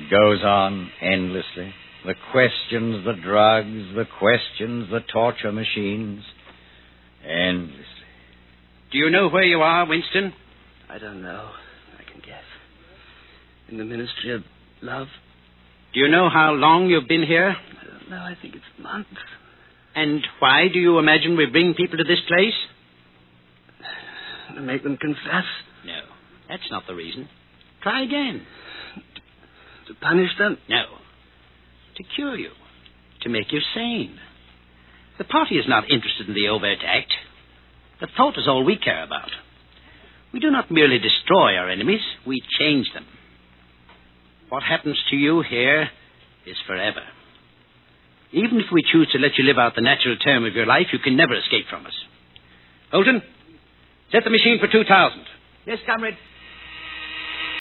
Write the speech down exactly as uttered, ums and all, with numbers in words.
It goes on endlessly. The questions, the drugs, the questions, the torture machines. Endlessly. Do you know where you are, Winston? I don't know. I can guess. In the Ministry of Love. Do you know how long you've been here? I don't know. I think it's months. And why do you imagine we bring people to this place? To make them confess. No, that's not the reason. Try again. To punish them? No. To cure you. To make you sane. The party is not interested in the overt act. The thought is all we care about. We do not merely destroy our enemies, we change them. What happens to you here is forever. Even if we choose to let you live out the natural term of your life, you can never escape from us. Holton, set the machine for two thousand. Yes, comrade.